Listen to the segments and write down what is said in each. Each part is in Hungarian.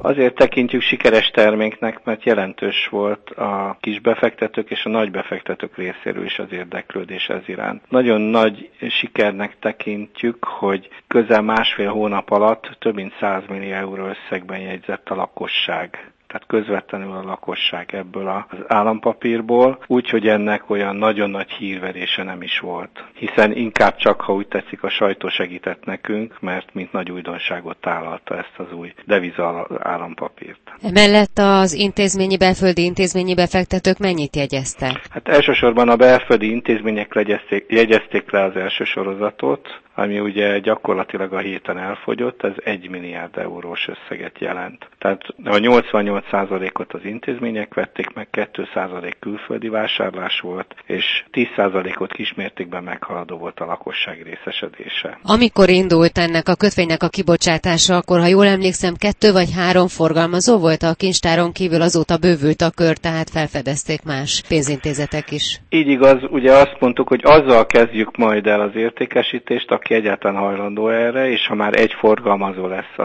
Azért tekintjük sikeres terméknek, mert jelentős volt a kis befektetők és a nagy befektetők részéről is az érdeklődés ez iránt. Nagyon nagy sikernek tekintjük, hogy közel másfél hónap alatt több mint 100 millió euró összegben jegyzett a lakosság. Tehát közvetlenül a lakosság ebből az állampapírból, úgyhogy ennek olyan nagyon nagy hírverése nem is volt. Hiszen inkább csak, ha úgy tetszik, a sajtó segített nekünk, mert mint nagy újdonságot tálalta ezt az új deviza állampapírt. Emellett az belföldi intézményi befektetők mennyit jegyeztek? Hát elsősorban a belföldi intézmények jegyezték le az első sorozatot, ami ugye gyakorlatilag a héten elfogyott, ez 1 milliárd eurós összeget jelent. Tehát a 88%-ot az intézmények vették meg, 2% külföldi vásárlás volt, és 10%-ot kismértékben meghaladó volt a lakosság részesedése. Amikor indult ennek a kötvénynek a kibocsátása, akkor ha jól emlékszem, 2 vagy 3 forgalmazó volt a kincstáron kívül, azóta bővült a kör, tehát felfedezték más pénzintézetek is. Így igaz, ugye azt mondtuk, hogy azzal kezdjük majd el az értékesítést, aki egyáltalán hajlandó erre, és ha már egy forgalmazó lesz,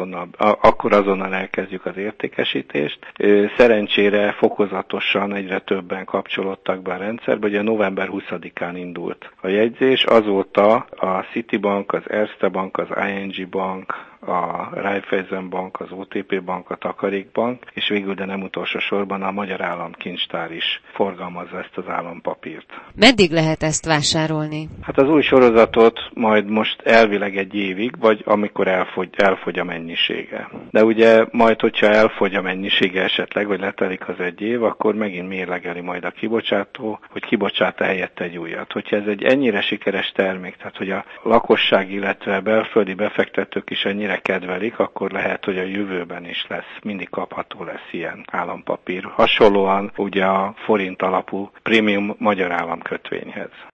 akkor azonnal elkezdjük az értékesítést. Szerencsére fokozatosan egyre többen kapcsolódtak be a rendszerbe, ugye november 20-án indult a jegyzés, azóta a Citibank, az Erste Bank, az ING Bank, a Raiffeisen Bank, az OTP Bank, a Takarékbank, és végül, de nem utolsó sorban a Magyar Államkincstár is forgalmazza ezt az állampapírt. Meddig lehet ezt vásárolni? Hát az új sorozatot majd most elvileg 1 évig, vagy amikor elfogy a mennyisége. De ugye majd, hogyha elfogy a mennyisége esetleg, vagy letelik az 1 év, akkor megint mérlegeli majd a kibocsátó, hogy kibocsát-e helyette egy újat. Hogyha ez egy ennyire sikeres termék, tehát hogy a lakosság, illetve belföldi befektetők is ennyire kedvelik, akkor lehet, hogy a jövőben is mindig kapható lesz ilyen állampapír. Hasonlóan ugye a forint alapú prémium magyar államkötvényhez.